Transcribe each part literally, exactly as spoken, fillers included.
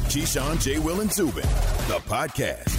Keyshawn, J. Will, and Zubin, the podcast.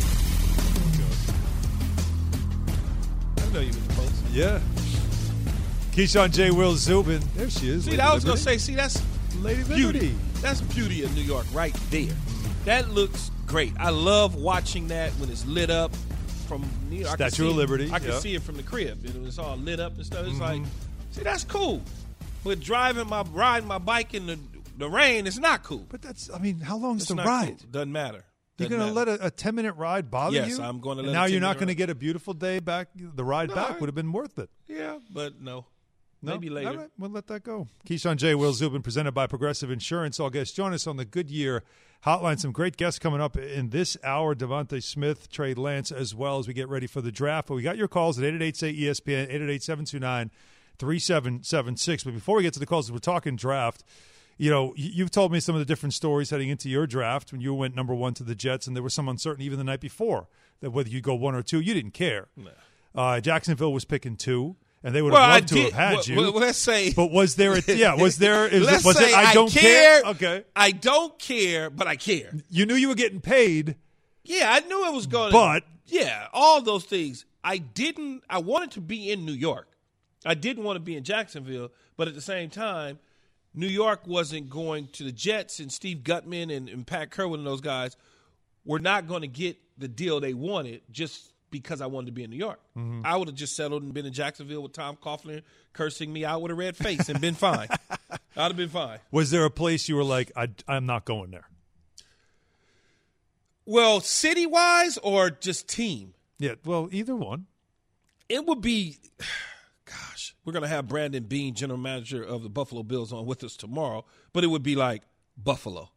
I know you was supposed to. Yeah. Keyshawn, J. Will, Zubin. There she is. See, Lady I was Liberty. going to say, see, that's Lady beauty. Liberty. That's beauty of New York right there. That looks great. I love watching that when it's lit up from New York. Statue of Liberty. I can yep. see it from the crib. It was all lit up and stuff. It's Mm-hmm. like, see, that's cool. But driving my, riding my bike in the, the rain is not cool. But that's, I mean, how long is It's the not ride? cool. Doesn't matter. You're Doesn't going to matter. let a, a ten-minute ride bother Yes, you? I'm gonna let And a now you're not ten-minute going to ride- get a beautiful day back. The ride No, back I- would have been worth it. Yeah, but no. No? Maybe later. All right, we'll let that go. Keyshawn, J. Will, Zubin, presented by Progressive Insurance. All guests join us on the Goodyear Hotline. Some great guests coming up in this hour. Devontae Smith, Trey Lance, as well as we get ready for the draft. But we got your calls at eight eight eight, say E S P N, eight eight eight, seven two nine, three seven seven six. But before we get to the calls, we're talking draft. You know, you've told me some of the different stories heading into your draft when you went number one to the Jets, and there was some uncertainty even the night before that whether you go one or two, you didn't care. No. Uh, Jacksonville was picking two. And they would Well, have I loved to did. have had well, you. Well, let's say. But was there? A, yeah, was there? Is let's it, was say it? I don't care. care. Okay. I don't care, but I care. You knew you were getting paid. Yeah, I knew it was going. But yeah, all those things. I didn't. I wanted to be in New York. I didn't want to be in Jacksonville, but at the same time, New York wasn't going to the Jets, and Steve Gutman and, and Pat Kerwin and those guys were not going to get the deal they wanted just because I wanted to be in New York. Mm-hmm. I would have just settled and been in Jacksonville with Tom Coughlin cursing me out with a red face and been fine. I'd have been fine. Was there a place you were like, I, I'm not going there? Well, city-wise or just team? Yeah, well, either one. It would be, gosh, we're going to have Brandon Beane, general manager of the Buffalo Bills, on with us tomorrow, but it would be like Buffalo,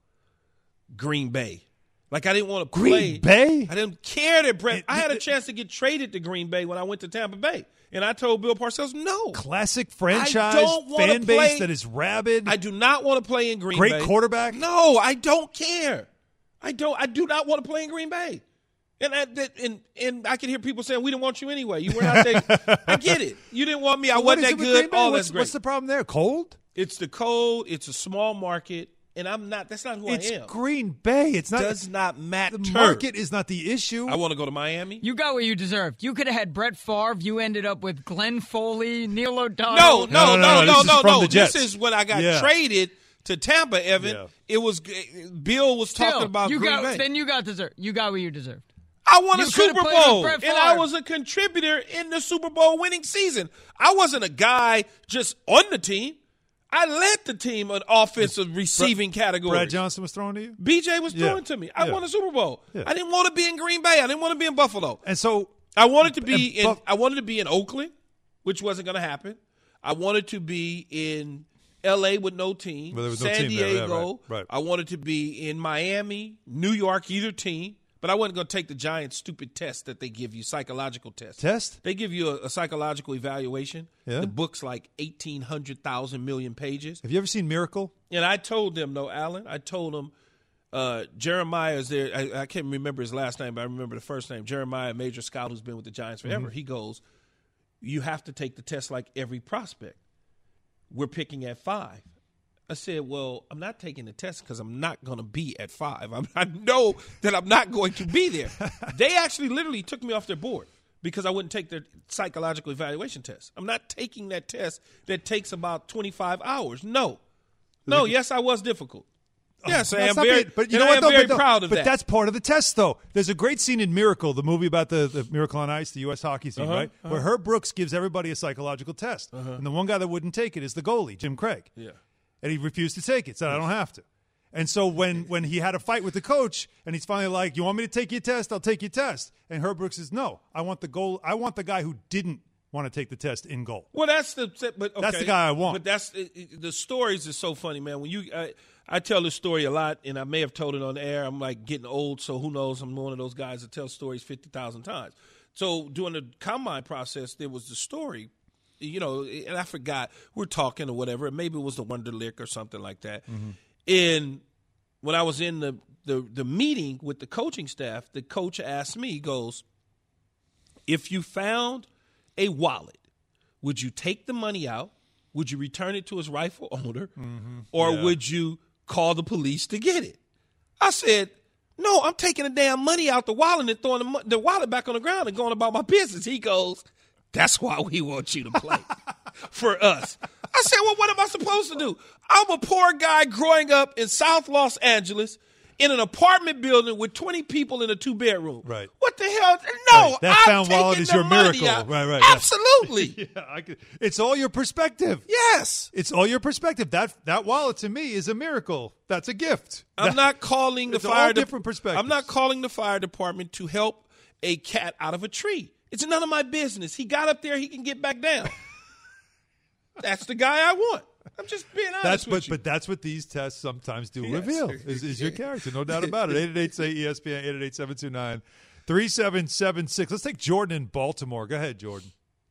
Green Bay. Like, I didn't want to play. Green Bay? I didn't care that Brent. It- I had a it- chance to get traded to Green Bay when I went to Tampa Bay. And I told Bill Parcells, no. Classic franchise, don't wanna fan base play- that is rabid. I do not want to play in Green Great Bay. quarterback? No, I don't care. I don't. I do not want to play in Green Bay. And I, that, and and I can hear people saying, we didn't want you anyway. You were not there. I get it. You didn't want me. I What wasn't is that it with Green good. Bay? All what's, that's great. what's the problem there? Cold? It's the cold. It's a small market. And I'm not. That's not who It's I am. Green Bay. It's not. Does not matter. The market is not the issue. I want to go to Miami. You got what you deserved. You could have had Brett Favre. You ended up with Glenn Foley, Neil O'Donnell. No, No, no, no, no, no, this no, is no, from no. the Jets. This is when I got Yeah. traded to Tampa, Evan. Yeah. It was Bill was talking Still, about you Green got, Bay. Then you got deserved. You got what you deserved. I won a You could've Super played with Bowl, Brett and I Favre. was a contributor in the Super Bowl winning season. I wasn't a guy just on the team. I led the team in offensive receiving categories. Brad Johnson was throwing to you? B J was Yeah. throwing to me. I Yeah. won a Super Bowl. Yeah. I didn't want to be in Green Bay. I didn't want to be in Buffalo. And so I wanted to be And in. Buff- I wanted to be in Oakland, which wasn't going to happen. I wanted to be in L A with no team. Well, there was no San team there. Yeah, Diego. right, right. I wanted to be in Miami, New York, either team. But I wasn't going to take the giant stupid test that they give you, psychological test. Test? They give you a, a psychological evaluation. Yeah. The book's like eighteen hundred thousand million pages. have you ever seen Miracle? And I told them, no, Alan, I told them, uh, Jeremiah is there. I, I can't remember his last name, but I remember the first name. Jeremiah, a major scout who's been with the Giants forever. Mm-hmm. He goes, you have to take the test like every prospect. We're picking at five. I said, well, I'm not taking the test because I'm not going to be at five. I'm, I know that I'm not going to be there. They actually literally took me off their board because I wouldn't take their psychological evaluation test. I'm not taking that test that takes about twenty-five hours. No. No, yes, I was difficult. Yes, I That's am not very, bad, but you and know I what? am Though, very but, though- proud of but that. that's part of the test, though. There's a great scene in Miracle, the movie about the, the Miracle on Ice, the U S hockey team, Uh-huh, right? uh-huh. Where Herb Brooks gives everybody a psychological test, and the one guy that wouldn't take it is the goalie, Jim Craig. Yeah. And he refused to take it, said, I don't have to. And so when, when he had a fight with the coach, and he's finally like, you want me to take your test? I'll take your test. And Herb Brooks says, no, I want the goal. I want the guy who didn't want to take the test in goal. Well, that's the but okay. That's the guy I want. But that's it, it- the stories is so funny, man. When you I, I tell this story a lot, and I may have told it on air. I'm like getting old, so who knows? I'm one of those guys that tell stories fifty thousand times. So during the combine process, there was the story, you know, and I forgot we're talking or whatever. Maybe it was the Wonderlick or something like that. Mm-hmm. And when I was in the, the the meeting with the coaching staff, the coach asked me, he goes, if you found a wallet, would you take the money out? Would you return it to its rightful owner? Mm-hmm. Or Yeah. would you call the police to get it? I said, no, I'm taking the damn money out the wallet and throwing the, mo- the wallet back on the ground and going about my business. He goes, that's why we want you to play for us. I said, well, what am I supposed to do? I'm a poor guy growing up in South Los Angeles in an apartment building with twenty people in a two-bedroom. Right. What the hell? No, right. That I'm found wallet taking is the your money miracle. out. Right, right. Absolutely. yeah, I could, it's all your perspective. Yes. It's all your perspective. That that wallet to me is a miracle. That's a gift. I'm That- not calling the it's fire all de- different perspectives. I'm not calling the fire department to help a cat out of a tree. It's none of my business. He got up there, he can get back down. That's the guy I want. I'm just being honest That's with but you. but that's what these tests sometimes do Yes. reveal is, is your character, no doubt about it. eight eight eight say E S P N, eight eight eight, seven two nine, three seven seven six. Let's take Jordan in Baltimore. Go ahead, Jordan.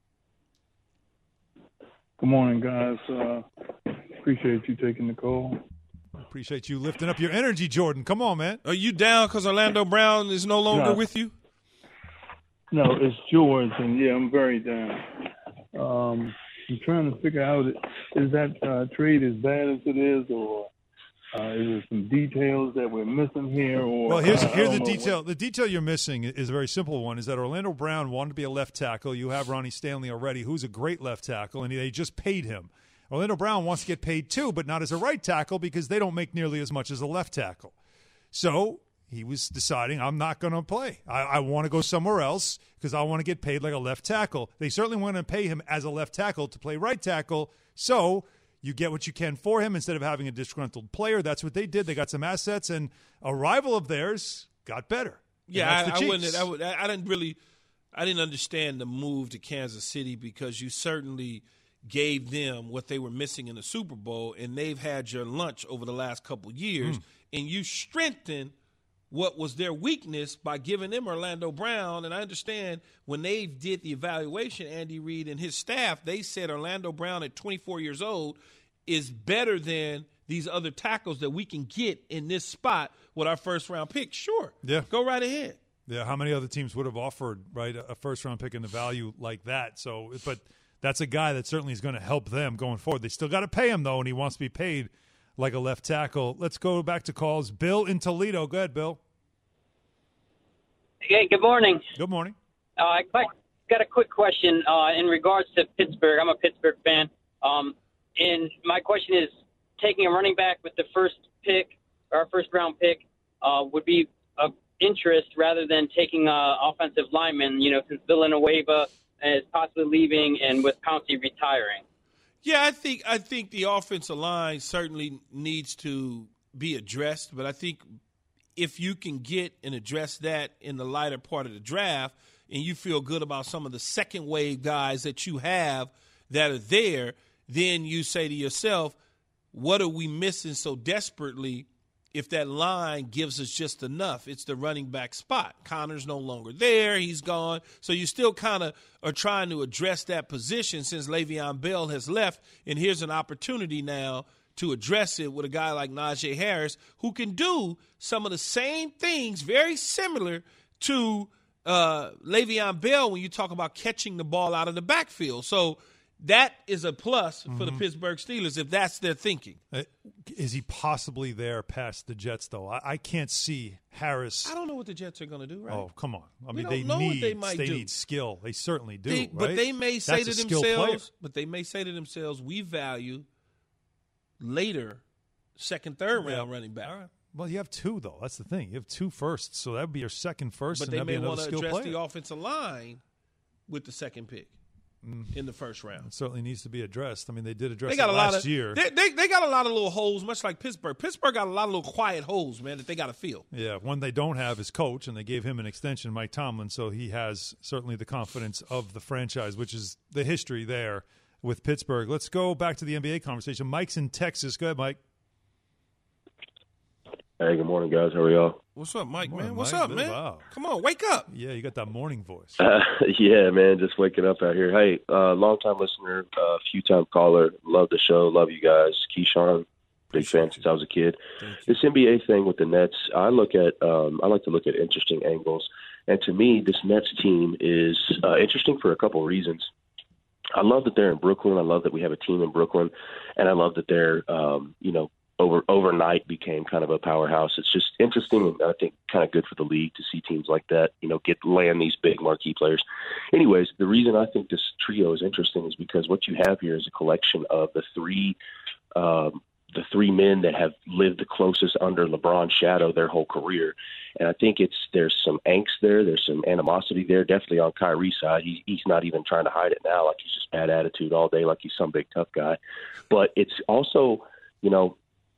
Good morning, guys. Uh, appreciate you taking the call. Appreciate you lifting up your energy, Jordan. Come on, man. Are you down because Orlando Brown is no longer No. with you? No, it's George, and yeah, I'm very down. Um, I'm trying to figure out, is that uh, trade as bad as it is, or uh, is there some details that we're missing here? Or Well, here's uh, I here's don't the know detail. what- The detail you're missing is a very simple one: is that Orlando Brown wanted to be a left tackle. You have Ronnie Stanley already, who's a great left tackle, and they just paid him. Orlando Brown wants to get paid too, but not as a right tackle because they don't make nearly as much as a left tackle. So he was deciding, I'm not going to play. I, I want to go somewhere else because I want to get paid like a left tackle. They certainly want to pay him as a left tackle to play right tackle. So you get what you can for him instead of having a disgruntled player. That's what they did. They got some assets, and a rival of theirs got better. And Yeah, that's I, the I Chiefs. wouldn't. I, would, I didn't really. I didn't understand the move to Kansas City because you certainly gave them what they were missing in the Super Bowl, and they've had your lunch over the last couple of years, Mm. and you strengthened what was their weakness by giving them Orlando Brown. And I understand when they did the evaluation, Andy Reid and his staff, they said Orlando Brown at twenty-four years old is better than these other tackles that we can get in this spot with our first-round pick. Sure. Yeah. Go right ahead. Yeah, how many other teams would have offered right a first round pick in the value like that? So, but that's a guy that certainly is going to help them going forward. They still got to pay him though, and he wants to be paid like a left tackle. Let's go back to calls. Bill in Toledo. Go ahead, Bill. Hey, good morning. Good morning. Uh, I got a quick question uh, in regards to Pittsburgh. I'm a Pittsburgh fan. Um, and my question is, taking a running back with the first pick, or our first round pick, uh, would be of interest rather than taking an offensive lineman, you know, since Villanueva is possibly leaving and with Pouncey retiring. Yeah, I think I think the offensive line certainly needs to be addressed, but I think if you can get and address that in the latter part of the draft and you feel good about some of the second wave guys that you have that are there, then you say to yourself, what are we missing so desperately if that line gives us just enough? It's the running back spot. Connor's no longer there. He's gone. So you still kind of are trying to address that position since Le'Veon Bell has left, and here's an opportunity now to address it with a guy like Najee Harris who can do some of the same things very similar to uh, Le'Veon Bell when you talk about catching the ball out of the backfield. So that is a plus for the Pittsburgh Steelers if that's their thinking. Uh, is he possibly there past the Jets, though? I, I can't see Harris. I don't know what the Jets are going to do, right? Oh, come on. I We mean, don't they know what need they might they do. need skill. They certainly do, They- right? But they may say That's to a skilled player. themselves, but they may say to themselves, we value later second, third round running back. All right. Well, you have two, though. That's the thing. You have two firsts, so that would be your second first, But and they that'd may be another want to skilled address player. the offensive line with the second pick in the first round. It certainly needs to be addressed. I mean, they did address They got it a last lot of year. They, they they got a lot of little holes, much like Pittsburgh. Pittsburgh got a lot of little quiet holes, man, that they got to fill. Yeah, one they don't have is coach, and they gave him an extension, Mike Tomlin, so he has certainly the confidence of the franchise, which is the history there with Pittsburgh. Let's go back to the N B A conversation. Mike's in Texas. Go ahead, Mike. Hey, good morning, guys. How are y'all? What's up, Mike? Morning, man, what's Mike. up, man? Wow. Come on, wake up. Yeah, you got that morning voice. Uh, yeah, man, just waking up out here. Hey, uh, long-time listener, uh, few-time caller. Love the show. Love you guys. Keyshawn, big fan since I was a kid. This N B A thing with the Nets, I look at. Um, I like to look at interesting angles, and to me, this Nets team is uh, interesting for a couple of reasons. I love that they're in Brooklyn. I love that we have a team in Brooklyn, and I love that they're, um, you know, over overnight became kind of a powerhouse. It's just interesting, and I think kind of good for the league to see teams like that, you know, get land these big marquee players. Anyways, the reason I think this trio is interesting is because what you have here is a collection of the three um, the three men that have lived the closest under LeBron's shadow their whole career. And I think it's there's some angst there. There's some animosity there, definitely on Kyrie's side. He, he's not even trying to hide it now, like he's just bad attitude all day, like he's some big tough guy. But it's also, you know,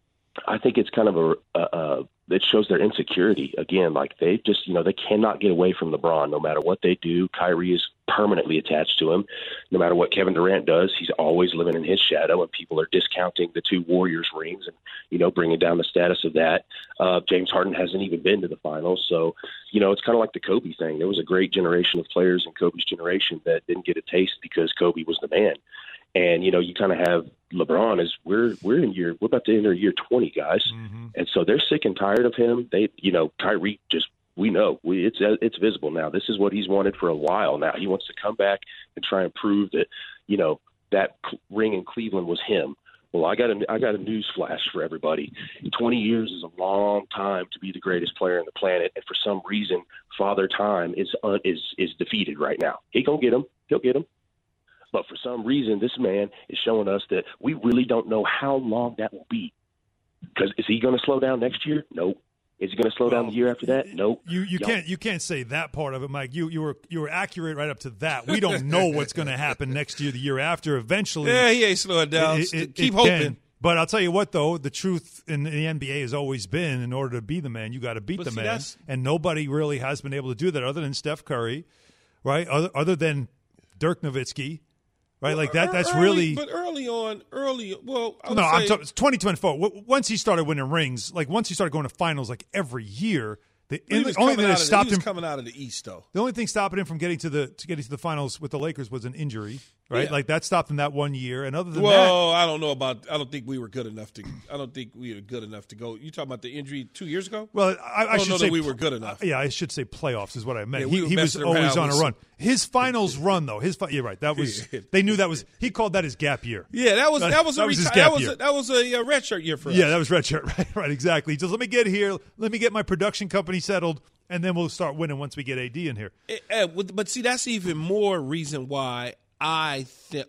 I think it's kind of a, a, a it shows their insecurity. Again, like they just, you know, they cannot get away from LeBron no matter what they do. Kyrie is permanently attached to him. No matter what Kevin Durant does, he's always living in his shadow, and people are discounting the two Warriors rings and, you know, bringing down the status of that. Uh, James Harden hasn't even been to the finals. So, you know, it's kind of like the Kobe thing. There was a great generation of players in Kobe's generation that didn't get a taste because Kobe was the man. And, you know, you kind of have LeBron is we're we're in year we're about to enter year twenty, guys. Mm-hmm. And so they're sick and tired of him. They, you know, Kyrie just we know we, it's it's visible now. This is what he's wanted for a while now. He wants to come back and try and prove that, you know, that ring in Cleveland was him. Well, I got a I got a news flash for everybody. twenty years is a long time to be the greatest player on the planet, and for some reason, Father Time is uh, is is defeated right now. He gonna get him. He'll get him. But for some reason, this man is showing us that we really don't know how long that will be. Because is he going to slow down next year? Nope. Is he going to slow well, down the year after that? Nope. You you Y'all. can't you can't say that part of it, Mike. You you were you were accurate right up to that. We don't know what's going to happen next year, the year after. Eventually, yeah, he ain't slowing down. It, it, Keep it hoping. Can. But I'll tell you what, though, the truth in the N B A has always been, in order to be the man, you got to beat But the see, man, that's- and nobody really has been able to do that other than Steph Curry, right? Other other than Dirk Nowitzki. Right, like that. That's early, really. But early on, early. Well, I would no, say, I'm talking twenty twenty-four. Once he started winning rings, like once he started going to finals, like every year, the, he the was only coming thing out that of the- stopped he was him coming out of the East, though. The only thing stopping him from getting to the to getting to the finals with the Lakers was an injury, right? Yeah. Like that stopped him that one year. And other than Well, I don't know about. I don't think we were good enough to. I don't think we were good enough to go. You talking about the injury two years ago? that, well, I, I, I don't should know say that we were good enough. Yeah, I should say playoffs is what I meant. Yeah, we he were he was messing always around on a with run. His finals run, though, his fi- you're right. That was they knew that was he called that his gap year. Yeah, that was that was a That was his reti- gap that was year. a, that was a, uh red shirt year for us. Yeah, that was red shirt. Right, right, exactly. Just let me get here. Let me get my production company settled, and then we'll start winning once we get A D in here. Eh, eh, with- but see, that's even more reason why I think,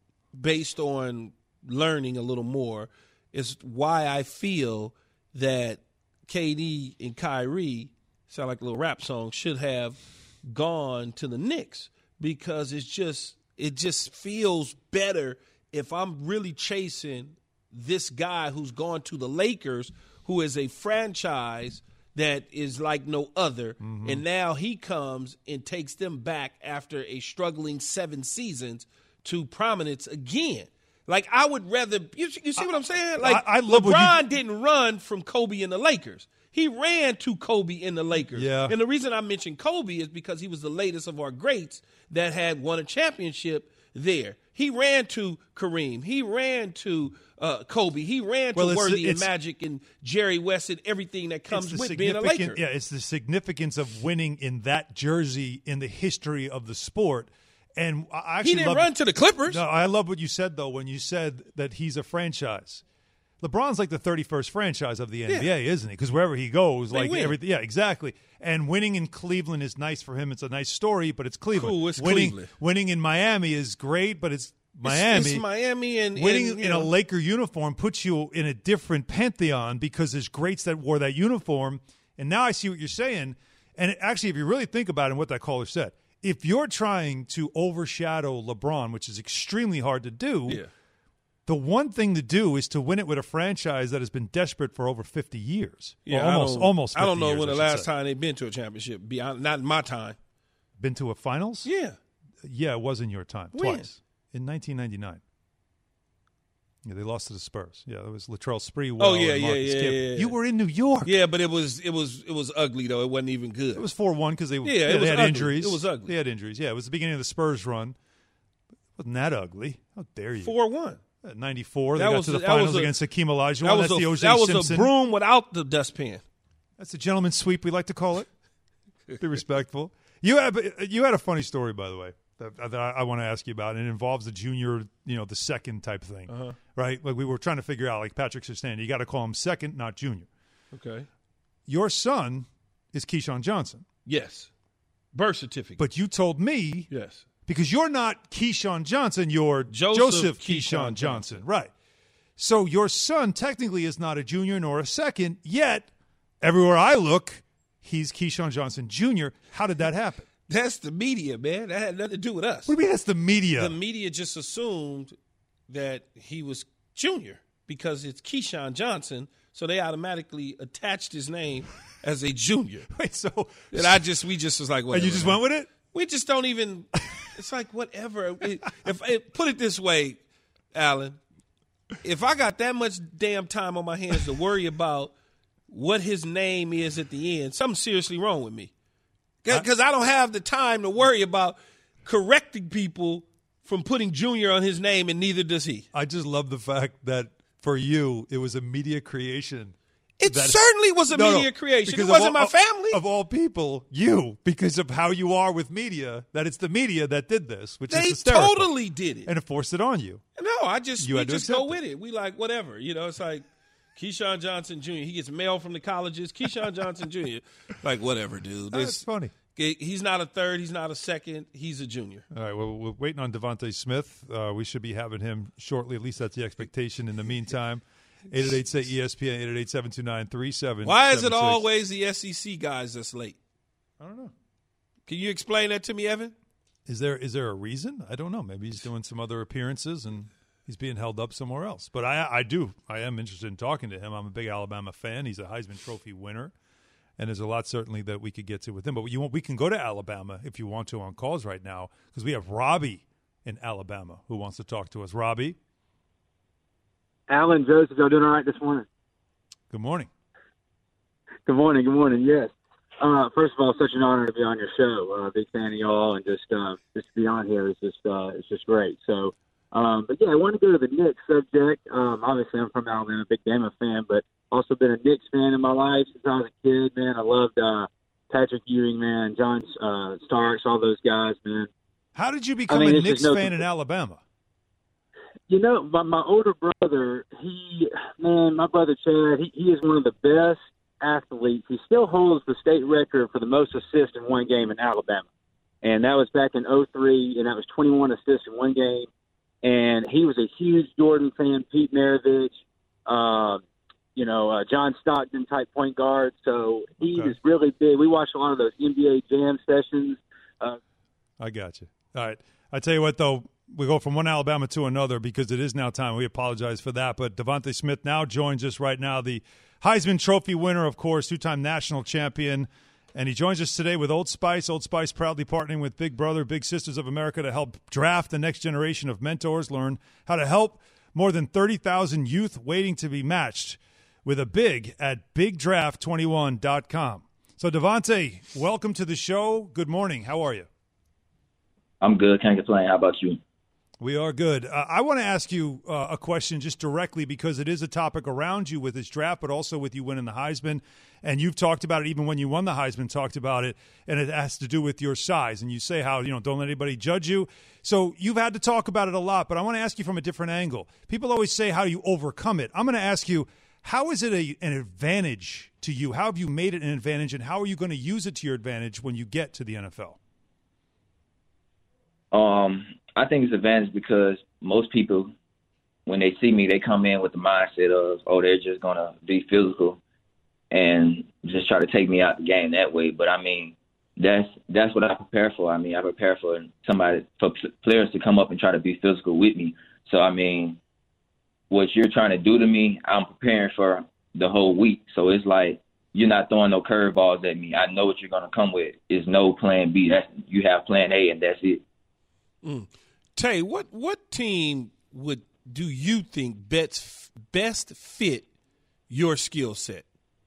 based on learning a little more, is why I feel that K D and Kyrie, sound like a little rap song, should have gone to the Knicks, because it's just it just feels better if I'm really chasing this guy who's gone to the Lakers, who is a franchise that is like no other, mm-hmm. and now he comes and takes them back after a struggling seven seasons to prominence again. Like, I would rather you, you see what I'm saying? Like, I, I love LeBron what you, didn't run from Kobe and the Lakers. He ran to Kobe in the Lakers. Yeah. And the reason I mentioned Kobe is because he was the latest of our greats that had won a championship there. He ran to Kareem. He ran to uh, Kobe. He ran well, to it's, Worthy it's, and Magic and Jerry West and everything that comes with being a significant- Laker. Yeah, it's the significance of winning in that jersey in the history of the sport. And I actually He didn't love, run to the Clippers. No, I love what you said, though, when you said that he's a franchise. LeBron's like the thirty-first franchise of the N B A, yeah. isn't he? Because wherever he goes, They like win. everything, yeah, exactly. And winning in Cleveland is nice for him. It's a nice story, but it's Cleveland. Cool, it's winning, Cleveland. Winning in Miami is great, but it's Miami. It's, it's Miami and winning and, you in know, a Laker uniform puts you in a different pantheon because there's greats that wore that uniform. And now I see what you're saying. And actually, if you really think about it and what that caller said, if you're trying to overshadow LeBron, which is extremely hard to do, yeah. the one thing to do is to win it with a franchise that has been desperate for over fifty years. Yeah, Or almost, I don't, almost. I don't know years, when I the should last say. time they've been to a championship. Beyond, not in my time. Been to a finals? Yeah. Yeah, it was in your time. When? Twice. In nineteen ninety-nine. Yeah, they lost to the Spurs. Yeah, it was Latrell Sprewell. Oh, yeah, and yeah, Marcus yeah, Camby. yeah, yeah. You were in New York. Yeah, but it was it was it was ugly though. It wasn't even good. It was four one because they, Yeah, yeah, it they was had ugly. injuries. It was ugly. They had injuries. Yeah, it was the beginning of the Spurs run. It wasn't that ugly? How dare you? four one. At ninety-four, they That got was to the a- that finals was a- against Hakeem Olajuwon. That was That's a the O J that was Simpson. a broom without the dustpan. That's a gentleman's sweep, we like to call it. Be respectful. You had you had a funny story, by the way. that, that I, I want to ask you about. And it involves the junior, you know, the second type thing, uh-huh. right? Like we were trying to figure out, like Patrick Surtain, you got to call him second, not junior. Okay. Your son is Keyshawn Johnson. Yes. Birth certificate. But you told me. Yes. Because you're not Keyshawn Johnson, you're Joseph, Joseph Keyshawn, Keyshawn Johnson. Johnson. Right. So your son technically is not a junior nor a second, yet everywhere I look, he's Keyshawn Johnson Junior How did that happen? That's the media, man. That had nothing to do with us. What do you mean that's the media? The media just assumed that he was junior because it's Keyshawn Johnson, so they automatically attached his name as a junior. Wait, so and I just we just was like, whatever. And you just went with it? We just don't even. It's like whatever. It, if it, put it this way, Alan, if I got that much damn time on my hands to worry about what his name is at the end, something's seriously wrong with me. Because I don't have the time to worry about correcting people from putting Junior on his name, and neither does he. I just love the fact that for you, it was a media creation. It that, certainly was a no, media no, creation. It wasn't all, my family. Of all people, you, because of how you are with media, that it's the media that did this, which they is hysterical. They totally did it. And it forced it on you. No, I just, you we had to just go it. with it. We like, whatever. You know, it's like Keyshawn Johnson Junior He gets mail from the colleges. Keyshawn Johnson Junior Like, whatever, dude. This, That's funny. He's not a third. He's not a second. He's a junior. All right. Well, we're waiting on Devontae Smith. Uh, we should be having him shortly. At least that's the expectation. In the meantime, eight eight eight say E S P N, eight eight eight, seven two nine, three seven seven six. Why is it always the S E C guys that's late? I don't know. Can you explain that to me, Evan? Is there is there a reason? I don't know. Maybe he's doing some other appearances and he's being held up somewhere else. But I, I do. I am interested in talking to him. I'm a big Alabama fan. He's a Heisman Trophy winner. And there's a lot certainly that we could get to with him. But you want, we can go to Alabama if you want to on calls right now because we have Robbie in Alabama who wants to talk to us. Robbie? Alan, Joseph, y'all doing all right this morning? Good morning. Good morning. Good morning. Yes. Uh, first of all, such an honor to be on your show. Uh, big fan of y'all, and just uh, just to be on here is just uh, it's just great. So, um, but yeah, I want to go to the Knicks subject. Um, obviously, I'm from Alabama, big Bama fan, but also been a Knicks fan in my life since I was a kid, man. I loved uh, Patrick Ewing, man, John uh, Starks, all those guys, man. How did you become I mean, a Knicks no fan in Alabama? You know, my, my older brother, he, man, my brother Chad, he, he is one of the best athletes. He still holds the state record for the most assists in one game in Alabama. And that was back in oh three, and that was twenty-one assists in one game. And he was a huge Jordan fan, Pete Maravich, uh, you know, uh, John Stockton type point guard. So he okay. was really big. We watched a lot of those N B A jam sessions. Uh, I got you. All right. I tell you what, though, we go from one Alabama to another because it is now time. We apologize for that. But Devontae Smith now joins us right now, the Heisman Trophy winner, of course, two-time national champion. And he joins us today with Old Spice. Old Spice proudly partnering with Big Brother, Big Sisters of America to help draft the next generation of mentors, learn how to help more than thirty thousand youth waiting to be matched with a big at big draft twenty-one dot com. So, Devontae, welcome to the show. Good morning. How are you? I'm good. Can't complain. How about you? We are good. Uh, I want to ask you uh, a question just directly because it is a topic around you with this draft, but also with you winning the Heisman. And you've talked about it even when you won the Heisman, talked about it, and it has to do with your size. And you say how, you know, don't let anybody judge you. So you've had to talk about it a lot, but I want to ask you from a different angle. People always say how do you overcome it. I'm going to ask you, how is it a, an advantage to you? How have you made it an advantage, and how are you going to use it to your advantage when you get to the N F L? Um, I think it's an advantage because most people, when they see me, they come in with the mindset of, oh, they're just going to be physical and just try to take me out the game that way. But, I mean, that's that's what I prepare for. I mean, I prepare for somebody, for players to come up and try to be physical with me. So, I mean, what you're trying to do to me, I'm preparing for the whole week. So it's like you're not throwing no curveballs at me. I know what you're going to come with. It's no plan B. That's, you have plan A, and that's it. Mm. Tay, what what team would do you think best best fit your skill set?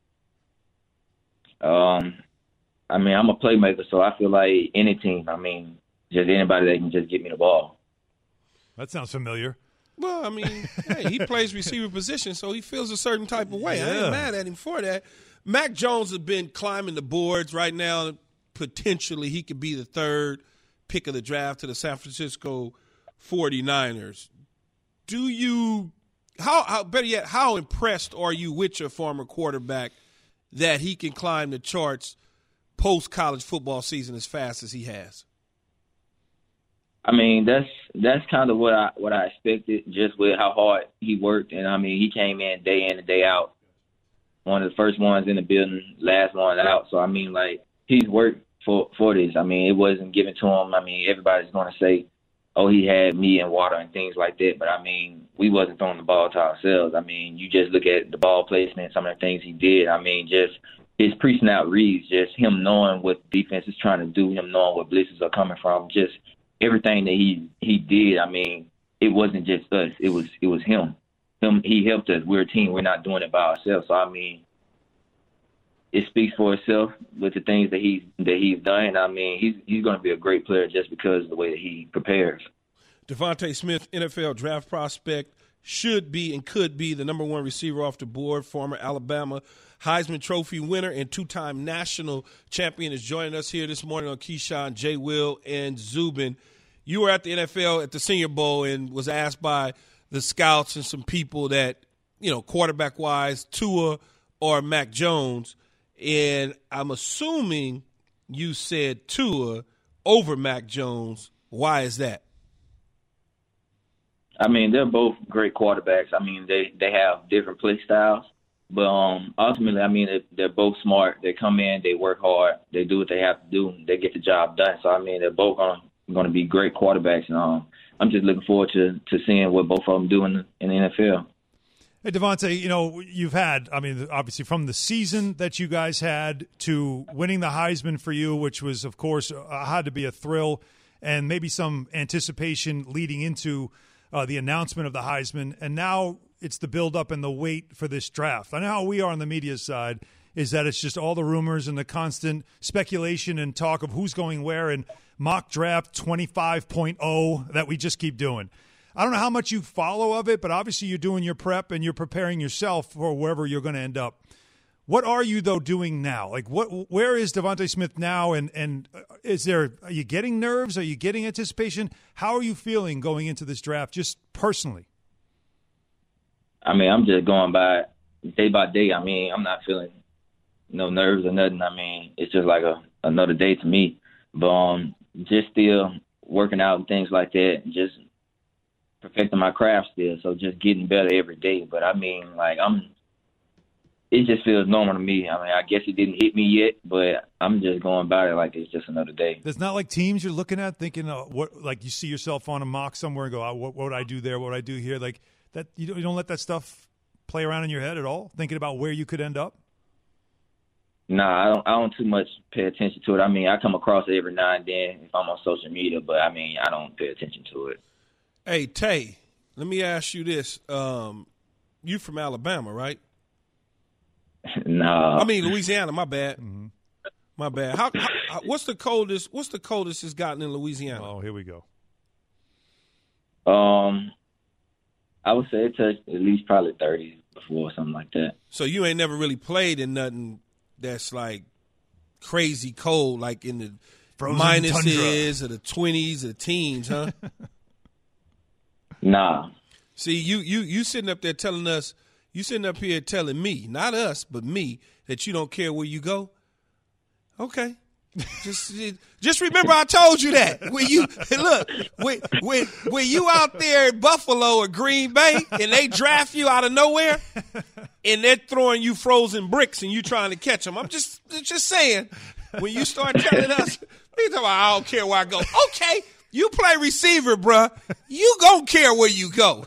Um, I mean, I'm a playmaker, so I feel like any team. I mean, just anybody that can just get me the ball. That sounds familiar. Well, I mean, hey, he plays receiver position, so he feels a certain type of way. Yeah. I ain't mad at him for that. Mac Jones has been climbing the boards right now. Potentially, he could be the third pick of the draft to the San Francisco forty-niners. Do you how, how better yet, how impressed are you with your former quarterback that he can climb the charts post college football season as fast as he has? I mean, that's that's kind of what I what I expected, just with how hard he worked. And I mean, he came in day in and day out. One of the first ones in the building, last one out. So I mean, like, he's worked for for this. I mean, it wasn't given to him. I mean, everybody's going to say, oh, he had meat and water and things like that. But, I mean, we wasn't throwing the ball to ourselves. I mean, you just look at the ball placement, some of the things he did. I mean, just his pre-snap reads, just him knowing what defense is trying to do, him knowing what blitzes are coming from, just everything that he, he did. I mean, it wasn't just us. It was it was him. Him. He helped us. We're a team. We're not doing it by ourselves. So, I mean, it speaks for itself with the things that he's that he's done. I mean, he's he's going to be a great player just because of the way that he prepares. DeVonta Smith, N F L draft prospect, should be and could be the number one receiver off the board. Former Alabama Heisman Trophy winner and two-time national champion is joining us here this morning on Keyshawn, J. Will, and Zubin. You were at the N F L at the Senior Bowl and was asked by the scouts and some people that, you know, quarterback-wise, Tua or Mac Jones. And I'm assuming you said Tua over Mac Jones. Why is that? I mean, they're both great quarterbacks. I mean, they, they have different play styles. But um, ultimately, I mean, they're, they're both smart. They come in, they work hard, they do what they have to do, they get the job done. So, I mean, they're both going to be great quarterbacks. And um, I'm just looking forward to, to seeing what both of them do in the, in the N F L. Hey, DeVonta, you know, you've had, I mean, obviously from the season that you guys had to winning the Heisman for you, which was, of course, uh, had to be a thrill, and maybe some anticipation leading into uh, the announcement of the Heisman. And now it's the build-up and the wait for this draft. I know how we are on the media side is that it's just all the rumors and the constant speculation and talk of who's going where and mock draft twenty-five point oh that we just keep doing. I don't know how much you follow of it, but obviously you're doing your prep and you're preparing yourself for wherever you're going to end up. What are you, though, doing now? Like, what? Where is DeVonta Smith now, and, and is there – are you getting nerves? Are you getting anticipation? How are you feeling going into this draft just personally? I mean, I'm just going by day by day. I mean, I'm not feeling no nerves or nothing. I mean, it's just like a another day to me. But um, just still working out and things like that, and just – perfecting my craft still, so just getting better every day. But I mean, like, I'm, it just feels normal to me. I mean, I guess it didn't hit me yet, but I'm just going about it like it's just another day. There's not like teams you're looking at thinking, uh, what, like you see yourself on a mock somewhere and go, oh, what, what would I do there? What would I do here? Like that, you don't, you don't let that stuff play around in your head at all, thinking about where you could end up? Nah, I don't, I don't too much pay attention to it. I mean, I come across it every now and then if I'm on social media, but I mean, I don't pay attention to it. Hey, Tay, let me ask you this. Um, you from Alabama, right? No. I mean, Louisiana, my bad. Mm-hmm. My bad. How, how, what's the coldest What's the coldest it's gotten in Louisiana? Oh, here we go. Um, I would say it touched at least probably thirty before, something like that. So you ain't never really played in nothing that's like crazy cold, like in the Frozen minuses tundra. Or the twenties or the teens, huh? Nah. See, you, you you sitting up there telling us, you sitting up here telling me, not us, but me, that you don't care where you go. Okay. Just just remember I told you that. When you look, when when when you out there in Buffalo or Green Bay and they draft you out of nowhere and they're throwing you frozen bricks and you trying to catch them. I'm just just saying, when you start telling us, you talking about, I don't care where I go. Okay. You play receiver, bruh. You gonna care where you go.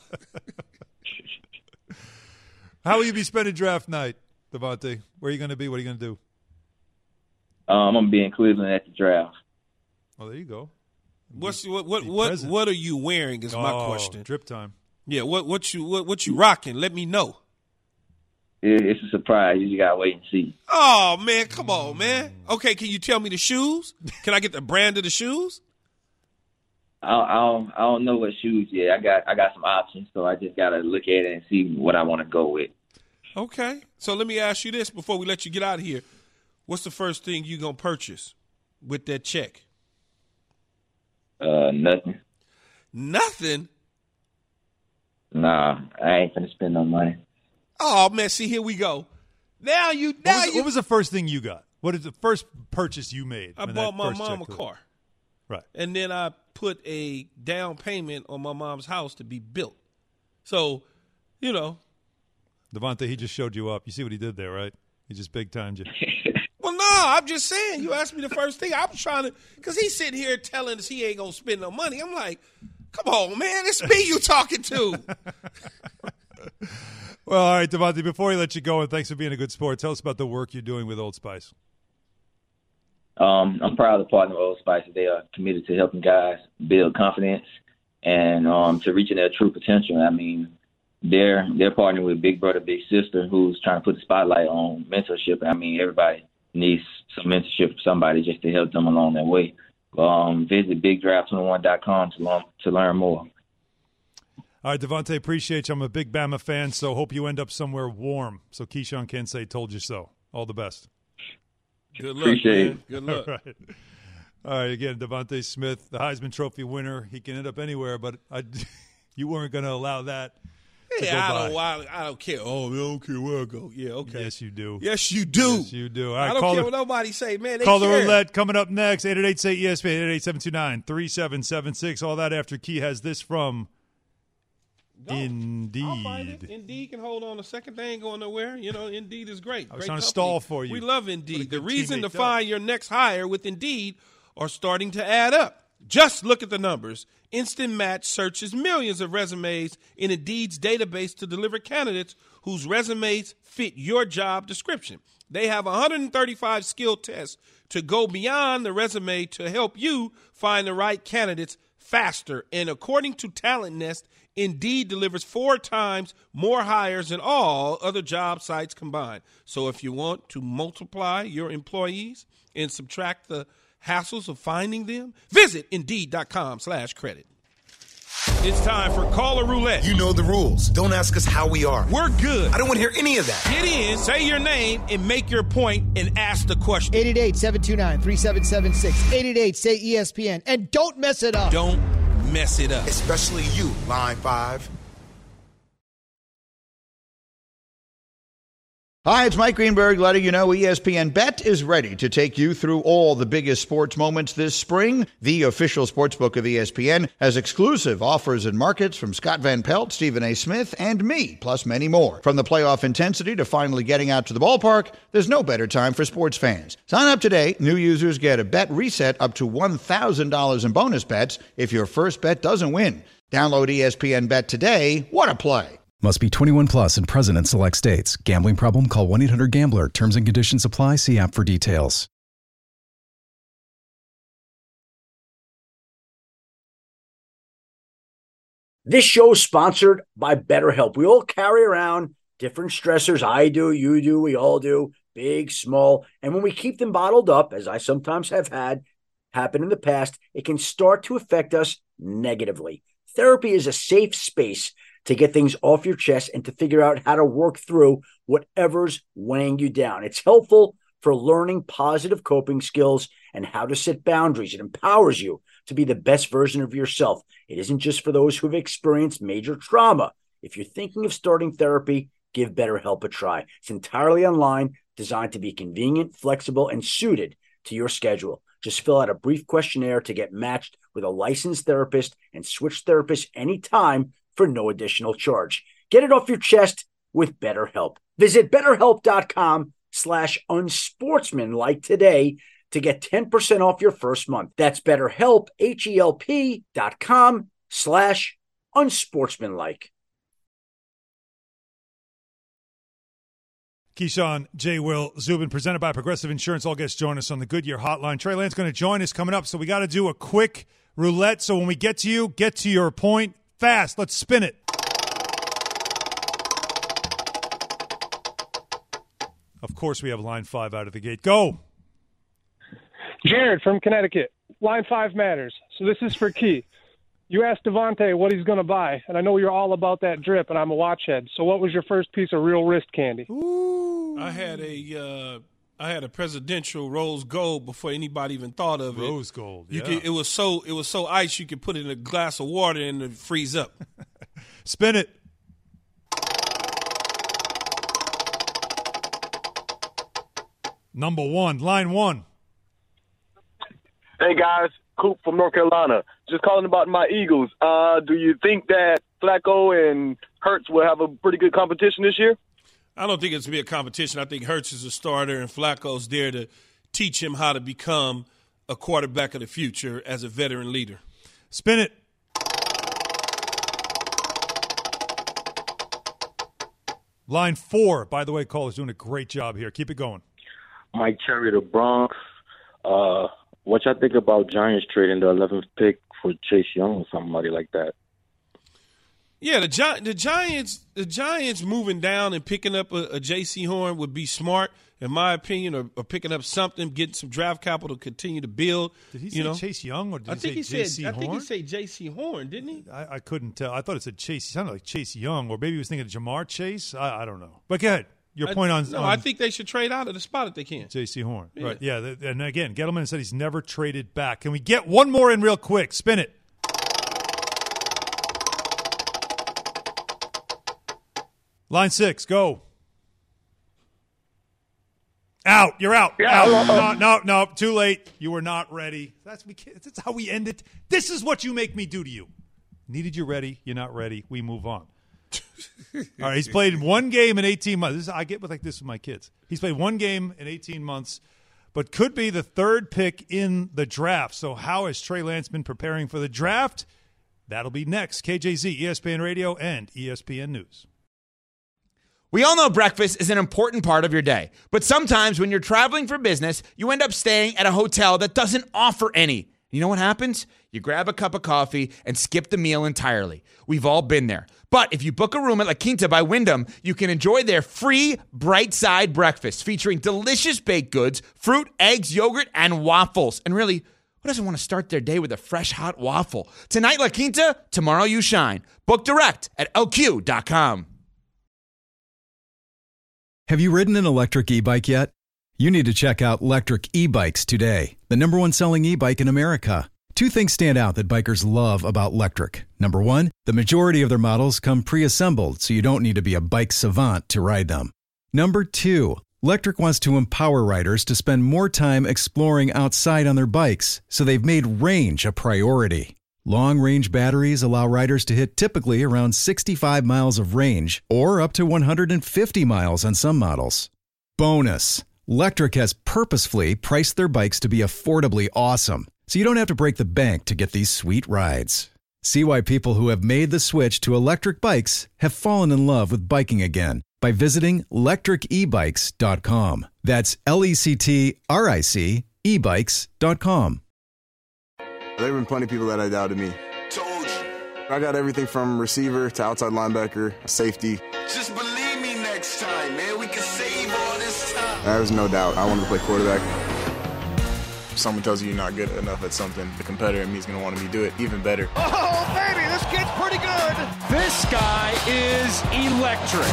How will you be spending draft night, DeVonta? Where are you going to be? What are you going to do? Um, I'm gonna be in Cleveland at the draft. Oh, there you go. What's what what what, present. what are you wearing? Is my oh, question. Drip time. Yeah. What what you what what you rocking? Let me know. It, it's a surprise. You just gotta wait and see. Oh man, come on, man. Okay, can you tell me the shoes? Can I get the brand of the shoes? I, I don't I don't know what shoes yet. I got I got some options, so I just gotta look at it and see what I want to go with. Okay, so let me ask you this before we let you get out of here. What's the first thing you gonna purchase with that check? Uh, nothing. Nothing? Nah, I ain't finna spend no money. Oh, man, see, here we go. Now you – What now was, you. what was the first thing you got? What is the first purchase you made? I when bought that my first mom a check cleared? car. Right. And then I put a down payment on my mom's house to be built. So, you know. Devontae, he just showed you up. You see what he did there, right? He just big-timed you. Well, no, I'm just saying. You asked me the first thing. I'm trying to – because he's sitting here telling us he ain't going to spend no money. I'm like, come on, man. It's me you talking to. Well, all right, Devontae, before we let you go, and thanks for being a good sport, tell us about the work you're doing with Old Spice. Um, I'm proud of the partner of Old Spice. They are committed to helping guys build confidence and um, to reaching their true potential. I mean, they're they're partnering with Big Brother, Big Sister, who's trying to put the spotlight on mentorship. I mean, everybody needs some mentorship from somebody just to help them along their way. Um, visit big draft twenty-one dot com to learn, to learn more. All right, Devontae, appreciate you. I'm a big Bama fan, so hope you end up somewhere warm so Keyshawn can't say told you so. All the best. Good luck, Appreciate man. Good luck. All right. All right, again, Devontae Smith, the Heisman Trophy winner. He can end up anywhere, but I, you weren't going to allow that to Yeah, go I by. don't, I, I don't care. Oh, I don't care where I go. Yeah, okay. Yes, you do. Yes, you do. Yes, you do. All right, I don't call care the, what nobody say, man. They call the care. roulette coming up next. eight eight eight, say E S P N, eight eight eight, seven two nine, three seven seven six. All that after Key has this from Go. Indeed. I'll find it. Indeed can hold on a second. They ain't going nowhere. You know, Indeed is great. I was great trying to company. stall for you. We love What a Indeed. good The reason to teammate, find your next hire with Indeed are starting to add up. Just look at the numbers. Instant Match searches millions of resumes in Indeed's database to deliver candidates whose resumes fit your job description. They have one hundred thirty-five skill tests to go beyond the resume to help you find the right candidates faster. And according to Talent Nest, Indeed delivers four times more hires than all other job sites combined. So if you want to multiply your employees and subtract the hassles of finding them, visit Indeed.com slash credit. It's time for Caller Roulette. You know the rules. Don't ask us how we are. We're good. I don't want to hear any of that. Get in, say your name, and make your point and ask the question. eight eight eight, seven two nine, three seven seven six. eight eight eight, say E S P N. And don't mess it up. Don't mess it up. Especially you, Line five. Hi, it's Mike Greenberg letting you know E S P N Bet is ready to take you through all the biggest sports moments this spring. The official sportsbook of E S P N has exclusive offers and markets from Scott Van Pelt, Stephen A. Smith, and me, plus many more. From the playoff intensity to finally getting out to the ballpark, there's no better time for sports fans. Sign up today. New users get a bet reset up to one thousand dollars in bonus bets if your first bet doesn't win. Download E S P N Bet today. What a play. Must be twenty-one plus and present in select states. Gambling problem? Call one eight hundred gambler. Terms and conditions apply. See app for details. This show is sponsored by BetterHelp. We all carry around different stressors. I do, you do, we all do, big, small. And when we keep them bottled up, as I sometimes have had happen in the past, it can start to affect us negatively. Therapy is a safe space to get things off your chest and to figure out how to work through whatever's weighing you down. It's helpful for learning positive coping skills and how to set boundaries. It empowers you to be the best version of yourself. It isn't just for those who have experienced major trauma. If you're thinking of starting therapy, give BetterHelp a try. It's entirely online, designed to be convenient, flexible, and suited to your schedule. Just fill out a brief questionnaire to get matched with a licensed therapist and switch therapists anytime for no additional charge. Get it off your chest with BetterHelp. Visit BetterHelp.com slash unsportsmanlike today to get ten percent off your first month. That's BetterHelp, H-E-L-P dot com slash unsportsmanlike. Keyshawn, J. Will, Zubin, presented by Progressive Insurance. All guests join us on the Goodyear Hotline. Trey Lance going to join us coming up, so we got to do a quick roulette. So when we get to you, get to your point fast. Let's spin it. Of course, we have line five out of the gate. Go. Jared from Connecticut. Line five matters. So this is for Key. You asked Devontae what he's going to buy, and I know you're all about that drip, and I'm a watch head. So what was your first piece of real wrist candy? Ooh. I had a uh, I had a presidential rose gold before anybody even thought of it. Rose gold, You yeah. could, it was so it was so ice you could put it in a glass of water and it freeze up. Spin it. Number one, line one. Hey, guys. Coop from North Carolina. Just calling about my Eagles. Uh, do you think that Flacco and Hurts will have a pretty good competition this year? I don't think it's going to be a competition. I think Hurts is a starter and Flacco's there to teach him how to become a quarterback of the future as a veteran leader. Spin it. Line four. By the way, Cole is doing a great job here. Keep it going. Mike Cherry, the Bronx. Uh, what y'all think about Giants trading the eleventh pick for Chase Young or somebody like that? Yeah, the Gi- the Giants the Giants moving down and picking up a, a J C Horn would be smart, in my opinion, or, or picking up something, getting some draft capital to continue to build. Did he you say know? Chase Young or did I he think say he J C said, I Horn? think he said J C Horn, didn't he? I, I couldn't tell. I thought it said Chase. He sounded like Chase Young, or maybe he was thinking of Jamar Chase. I, I don't know. But go ahead. Your I- point on No, on I think they should trade out of the spot if they can. J C Horn. Yeah. Right. Yeah. th- And again, Gettleman said he's never traded back. Can we get one more in real quick? Spin it. Line six, go. Out. You're out. Yeah, out. uh, No, no, no. Too late. You were not ready. That's we. Can't, that's how we end it. This is what you make me do to you. Needed you ready. You're not ready. We move on. All right. He's played one game in eighteen months. This is, I get with like this with my kids. He's played one game in eighteen months, but could be the third pick in the draft. So how has Trey Lance been preparing for the draft? That'll be next. K J Z, E S P N Radio, and E S P N News. We all know breakfast is an important part of your day, but sometimes when you're traveling for business, you end up staying at a hotel that doesn't offer any. You know what happens? You grab a cup of coffee and skip the meal entirely. We've all been there. But if you book a room at La Quinta by Wyndham, you can enjoy their free Bright Side breakfast featuring delicious baked goods, fruit, eggs, yogurt, and waffles. And really, who doesn't want to start their day with a fresh hot waffle? Tonight, La Quinta, tomorrow you shine. Book direct at L Q dot com. Have you ridden an electric e-bike yet? You need to check out Lectric E-Bikes today, the number one selling e-bike in America. Two things stand out that bikers love about Lectric. Number one, the majority of their models come pre-assembled, so you don't need to be a bike savant to ride them. Number two, Lectric wants to empower riders to spend more time exploring outside on their bikes, so they've made range a priority. Long-range batteries allow riders to hit typically around sixty-five miles of range or up to one hundred fifty miles on some models. Bonus, Lectric has purposefully priced their bikes to be affordably awesome, so you don't have to break the bank to get these sweet rides. See why people who have made the switch to electric bikes have fallen in love with biking again by visiting lectric e bikes dot com. That's L E C T R I C e bikes dot com. There have been plenty of people that I doubted me. Told you. I got everything from receiver to outside linebacker, safety. Just believe me next time, man. We can save all this time. There was no doubt I wanted to play quarterback. If someone tells you you're not good enough at something, the competitor in me is going to want me to do it even better. Oh, baby, this kid's pretty good. This guy is electric.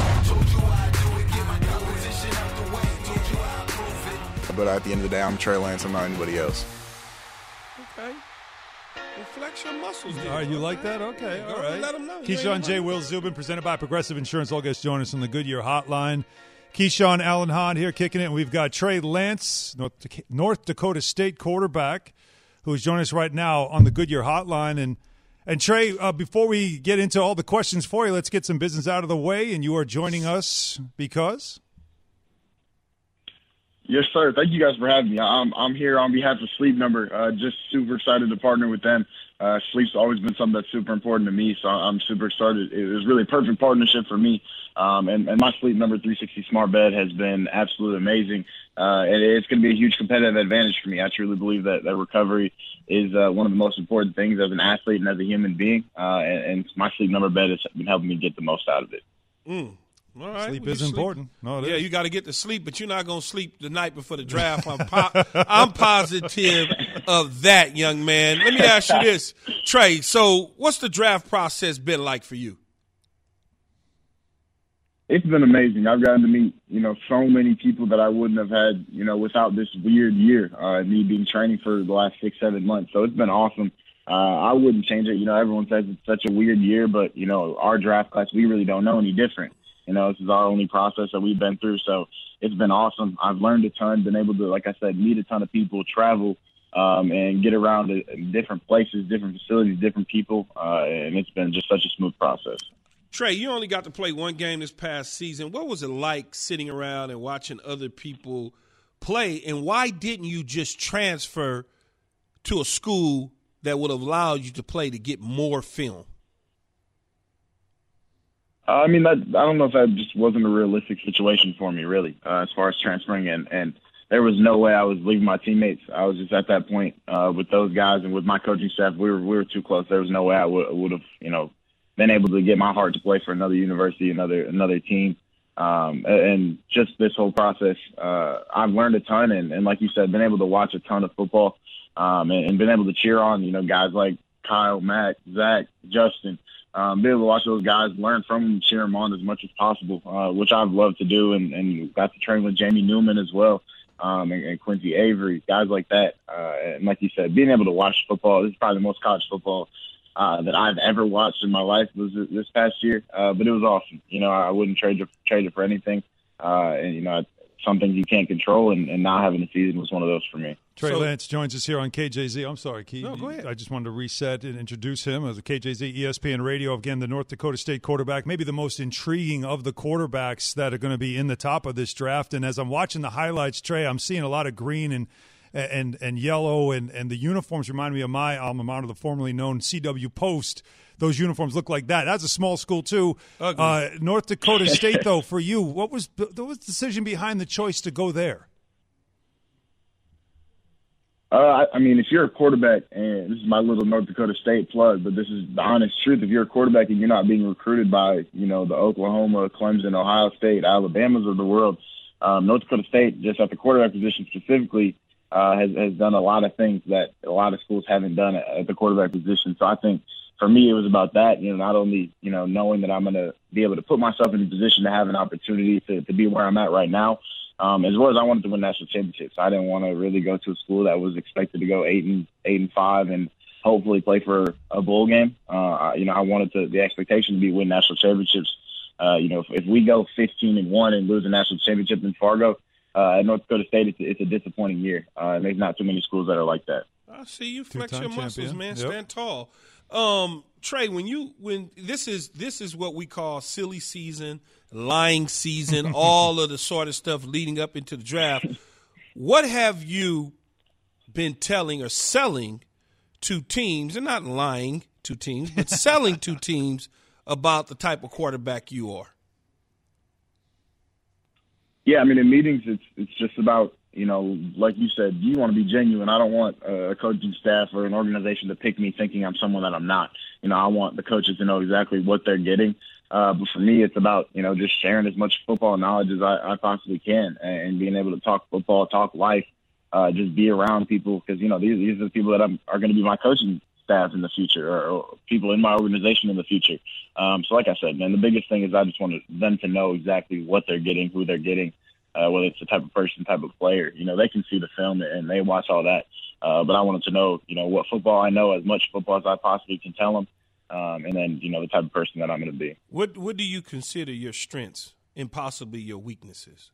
But at the end of the day, I'm Trey Lance. I'm not anybody else. Okay. Well, flex your muscles. Dude. All right, you like that? Okay, all right. Let them know. Keyshawn J. Will Zubin, presented by Progressive Insurance. All guests join us on the Goodyear Hotline. Keyshawn Allen Hahn here kicking it, and we've got Trey Lance, North, North Dakota State quarterback, who is joining us right now on the Goodyear Hotline. And and Trey, uh, before we get into all the questions for you, let's get some business out of the way. And you are joining us because? Yes, sir. Thank you guys for having me. I'm I'm here on behalf of Sleep Number. Uh, just super excited to partner with them. Uh, sleep's always been something that's super important to me, so I'm super excited. It was really a perfect partnership for me. Um, and, and my Sleep Number three sixty smart bed has been absolutely amazing. Uh, and it's going to be a huge competitive advantage for me. I truly believe that, that recovery is uh, one of the most important things as an athlete and as a human being. Uh, and, and my Sleep Number bed has been helping me get the most out of it. Mm. All right. Sleep well, is sleep. important. No, it yeah, is. you got to get to sleep, but you're not going to sleep the night before the draft. I'm, po- I'm positive of that, young man. Let me ask you this, Trey. So what's the draft process been like for you? it's been amazing. I've gotten to meet, you know, so many people that I wouldn't have had, you know, without this weird year, uh, me being training for the last six, seven months. So it's been awesome. Uh, I wouldn't change it. You know, everyone says it's such a weird year, but, you know, our draft class, we really don't know any different. You know, this is our only process that we've been through. So it's been awesome. I've learned a ton, been able to, like I said, meet a ton of people, travel, um, and get around to different places, different facilities, different people. Uh, and it's been just such a smooth process. Trey, you only got to play one game this past season. What was it like sitting around and watching other people play? And why didn't you just transfer to a school that would have allowed you to play to get more film? I mean, that, I don't know if that just wasn't a realistic situation for me, really, uh, as far as transferring. And, and there was no way I was leaving my teammates. I was just at that point uh, with those guys and with my coaching staff. We were we were too close. There was no way I would would have, you know, been able to get my heart to play for another university, another another team. Um, and just this whole process, uh, I've learned a ton. And, and like you said, been able to watch a ton of football um, and, and been able to cheer on, you know, guys like Kyle, Matt, Zach, Justin. Um, be able to watch those guys, learn from them, cheer them on as much as possible, uh, which I've loved to do. And, and got to train with Jamie Newman as well, um, and, and Quincy Avery, guys like that. Uh, and like you said, being able to watch football, this is probably the most college football Uh, that I've ever watched in my life was this past year, uh, but it was awesome. You know, I wouldn't trade it, trade it for anything. Uh, and, you know, some things you can't control, and, and not having a season was one of those for me. Trey So- Lance joins us here on K J Z. I'm sorry, Keith. No, go ahead. I just wanted to reset and introduce him as a K J Z E S P N Radio. Again, the North Dakota State quarterback, maybe the most intriguing of the quarterbacks that are going to be in the top of this draft. And as I'm watching the highlights, Trey, I'm seeing a lot of green and and and yellow, and, and the uniforms remind me of my alma mater, the formerly known C W Post. Those uniforms look like that. That's a small school, too. Uh, North Dakota State, though, for you, what was, what was the decision behind the choice to go there? Uh, I, I mean, if you're a quarterback, and this is my little North Dakota State plug, but this is the honest truth. If you're a quarterback and you're not being recruited by, you know, the Oklahoma, Clemson, Ohio State, Alabamas of the world, um, North Dakota State, just at the quarterback position specifically, uh, has, has done a lot of things that a lot of schools haven't done at, at the quarterback position. So I think for me, it was about that, you know, not only, you know, knowing that I'm going to be able to put myself in a position to have an opportunity to, to be where I'm at right now, um, as well as I wanted to win national championships. I didn't want to really go to a school that was expected to go eight and eight and five and hopefully play for a bowl game. Uh, you know, I wanted to, the expectation to be win national championships. Uh, you know, if, if we go fifteen and one and lose a national championship in Fargo, uh, at North Dakota State, it's, it's a disappointing year. Uh, and there's not too many schools that are like that. I see you flex your Two-time muscles, champion. man. Yep. Stand tall. Um, Trey, when you when this is this is what we call silly season, lying season, all of the sort of stuff leading up into the draft. What have you been telling or selling to teams, and not lying to teams, but selling to teams about the type of quarterback you are? Yeah, I mean, in meetings, it's it's just about, you know, like you said, you want to be genuine. I don't want a coaching staff or an organization to pick me thinking I'm someone that I'm not. You know, I want the coaches to know exactly what they're getting. Uh, but for me, it's about, you know, just sharing as much football knowledge as I, I possibly can, and being able to talk football, talk life, uh, just be around people, because, you know, these, these are the people that I'm, are going to be my coaching staff in the future, or, or people in my organization in the future. Um, so like I said, man, the biggest thing is I just want them to know exactly what they're getting, who they're getting, uh, whether it's the type of person, type of player. You know, they can see the film and they watch all that. Uh, but I wanted to know, you know, what football I know, as much football as I possibly can tell them. Um, and then, you know, the type of person that I'm going to be. What What do you consider your strengths and possibly your weaknesses?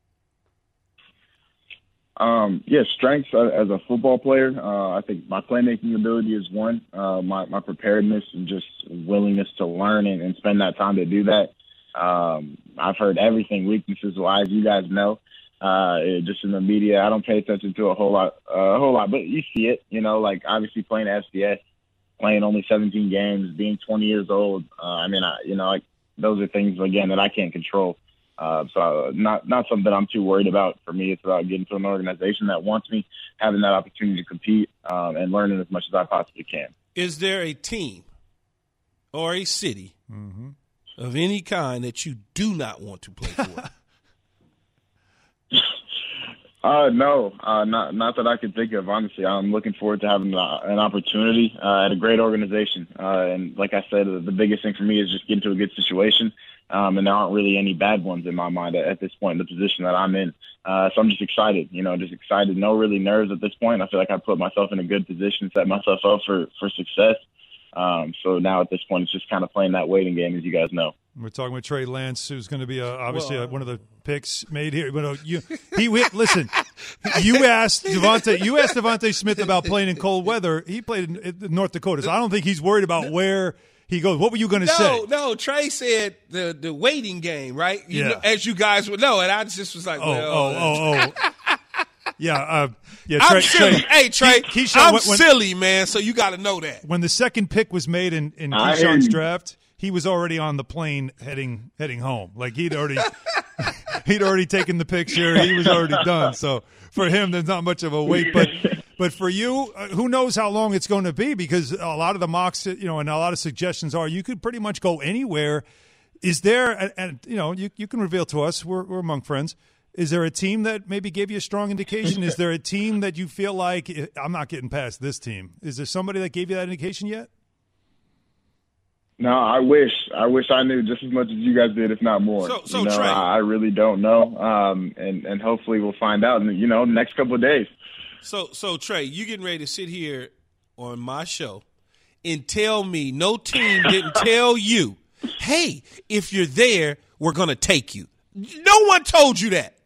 Um, yeah, strengths as a football player. Uh, I think my playmaking ability is one. Uh, my, my preparedness and just willingness to learn and, and spend that time to do that. Um, I've heard everything weaknesses wise. You guys know, uh, it, just in the media, I don't pay attention to a whole lot, uh, a whole lot, but you see it. You know, like obviously playing F C S, playing only seventeen games, being twenty years old. Uh, I mean, I, you know, like those are things again that I can't control. Uh, so not not something I'm too worried about. For me, it's about getting to an organization that wants me, having that opportunity to compete, um, and learning as much as I possibly can. Is there a team or a city mm-hmm. of any kind that you do not want to play for? uh, no, uh, not not that I can think of. Honestly, I'm looking forward to having uh, an opportunity uh, at a great organization. Uh, and like I said, the biggest thing for me is just getting to a good situation. Um, and there aren't really any bad ones in my mind at, at this point in the position that I'm in. Uh, so I'm just excited, you know, just excited. No really nerves at this point. I feel like I put myself in a good position, set myself up for, for success. Um, so now at this point, it's just kind of playing that waiting game, as you guys know. We're talking with Trey Lance, who's going to be uh, obviously well, uh, one of the picks made here. But uh, you, he listen. You asked Devontae. You asked Devontae Smith about playing in cold weather. He played in, in North Dakota, so I don't think he's worried about where he goes. What were you going to no, say? No, no. Trey said the the waiting game, right? You yeah. know, as you guys would know, and I just was like, oh, well, oh, oh, oh. yeah, uh, yeah. I'm Trey, silly. Trey, hey, Trey, Ke- Keyshawn, I'm when, silly, man. So you got to know that. When the second pick was made in in Keyshawn's draft, he was already on the plane heading heading home. Like he'd already he'd already taken the picture. He was already done. So for him, there's not much of a wait. But but for you, uh, who knows how long it's going to be? Because a lot of the mocks, you know, and a lot of suggestions are you could pretty much go anywhere. Is there, and, and you know, you you can reveal to us. We're we're among friends. Is there a team that maybe gave you a strong indication? Is there a team that you feel like I'm not getting past this team? Is there somebody that gave you that indication yet? No, I wish. I wish I knew just as much as you guys did, if not more. So, so you know, Trey, I, I really don't know, um, and and hopefully we'll find out in you know next couple of days. So, so Trey, you getting ready to sit here on my show and tell me no team didn't tell you, hey, if you're there, we're gonna take you. No one told you that.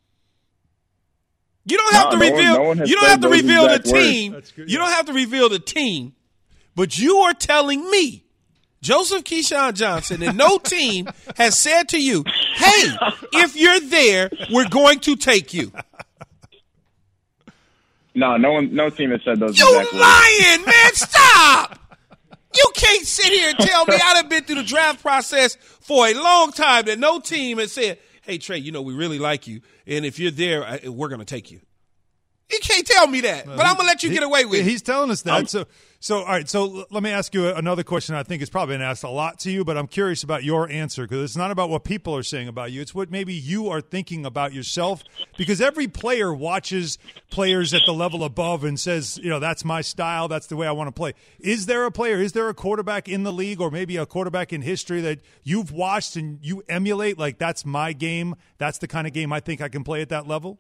You don't have no, to no reveal. One, no one you don't have to reveal the words. team. You don't have to reveal the team. But you are telling me, Joseph Keyshawn Johnson, and no team has said to you, hey, if you're there, we're going to take you. No, no one, no team has said those. You exact lying, words. man! Stop. You can't sit here and tell me I've been through the draft process for a long time that no team has said, hey, Trey, you know, we really like you, and if you're there, we're going to take you. You can't tell me that, but I'm going to let you he, get away with it. He's telling us that. I'm, so, so all right, so let me ask you another question I think has probably been asked a lot to you, but I'm curious about your answer because it's not about what people are saying about you. It's what maybe you are thinking about yourself because every player watches players at the level above and says, you know, that's my style, that's the way I want to play. Is there a player, is there a quarterback in the league or maybe a quarterback in history that you've watched and you emulate, like that's my game, that's the kind of game I think I can play at that level?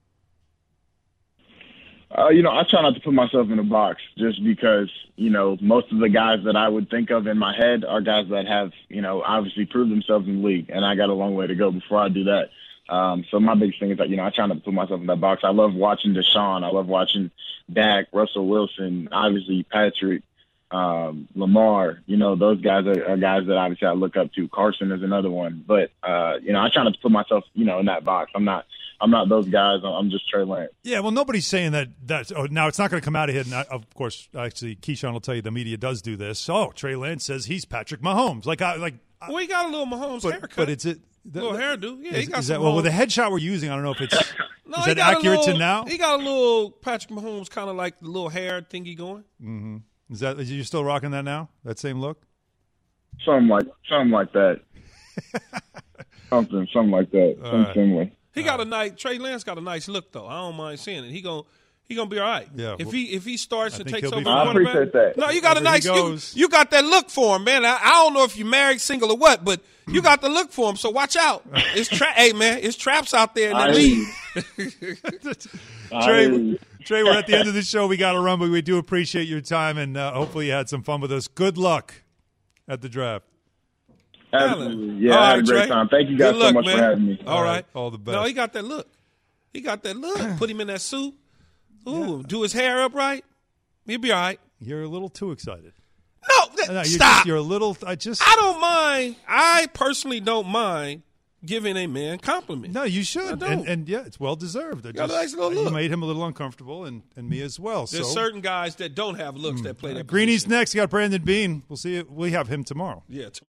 Uh, you know, I try not to put myself in a box just because, you know, most of the guys that I would think of in my head are guys that have, you know, obviously proved themselves in the league, and I got a long way to go before I do that. Um, so my biggest thing is that, you know, I try not to put myself in that box. I love watching Deshaun. I love watching Dak, Russell Wilson, obviously Patrick, um, Lamar. You know, those guys are, are guys that obviously I look up to. Carson is another one. But, uh, you know, I try not to put myself, you know, in that box. I'm not – I'm not those guys. I'm just Trey Lance. Yeah, well, nobody's saying that. That's, oh, now, it's not going to come out of here. And I, of course, actually, Keyshawn will tell you the media does do this. Oh, Trey Lance says he's Patrick Mahomes. Like, I, like. Well, he got a little Mahomes but, haircut. But it's a the, little hairdo. Yeah, is, he got is some that, well, Mahomes. with the headshot we're using, I don't know if it's no, is that accurate little, to now. He got a little Patrick Mahomes, kind of like the little hair thingy going. Mm-hmm. Is that you still rocking that now? That same look? Something like something like that. something, something like that. All Something right. similar. He got a nice Trey Lance got a nice look though. I don't mind seeing it. He gon' he gonna be all right. Yeah. If he if he starts I and think takes he'll over be the fine. I quarterback, appreciate that. no, you got a Wherever he nice you, goes. you got that look for him, man. I, I don't know if you're married, single, or what, but you got the look for him. So watch out. It's tra- hey man, it's traps out there in that I league. Trey, Trey, we're at the end of the show. We got to run, but we do appreciate your time, and uh, hopefully you had some fun with us. Good luck at the draft. Absolutely. Yeah, All I had right, a great Trey. time. Thank you guys Good luck, so much man. for having me. All right. All the best. No, he got that look. He got that look. Put him in that suit. Ooh, do his hair up right. He'll be all right. You're a little too excited. No, th- No, you're stop. Just, you're a little. I just. I don't mind. I personally don't mind giving a man compliments. No, you should, I don't. and, and yeah, it's well deserved. I Got a just- nice little You look. made him a little uncomfortable, and, and me as well. There's so certain guys that don't have looks that play uh, that Greenie's position. next. You got Brandon Bean. We'll see. It. We have him tomorrow. Yeah. T-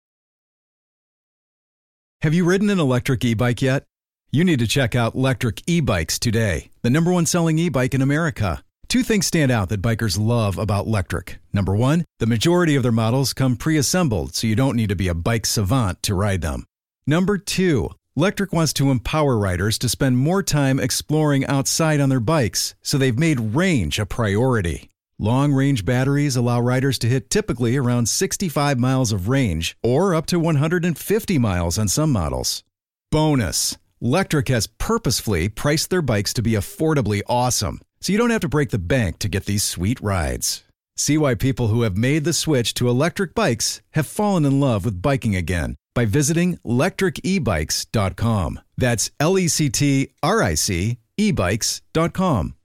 Have you ridden an electric e-bike yet? You need to check out Electric E-Bikes today, the number one selling e-bike in America. Two things stand out that bikers love about Electric. Number one, the majority of their models come pre-assembled, so you don't need to be a bike savant to ride them. Number two, Electric wants to empower riders to spend more time exploring outside on their bikes, so they've made range a priority. Long-range batteries allow riders to hit typically around sixty-five miles of range or up to one hundred fifty miles on some models. Bonus, Lectric has purposefully priced their bikes to be affordably awesome, so you don't have to break the bank to get these sweet rides. See why people who have made the switch to electric bikes have fallen in love with biking again by visiting lectric e bikes dot com. That's L E C T R I C e bikes dot com.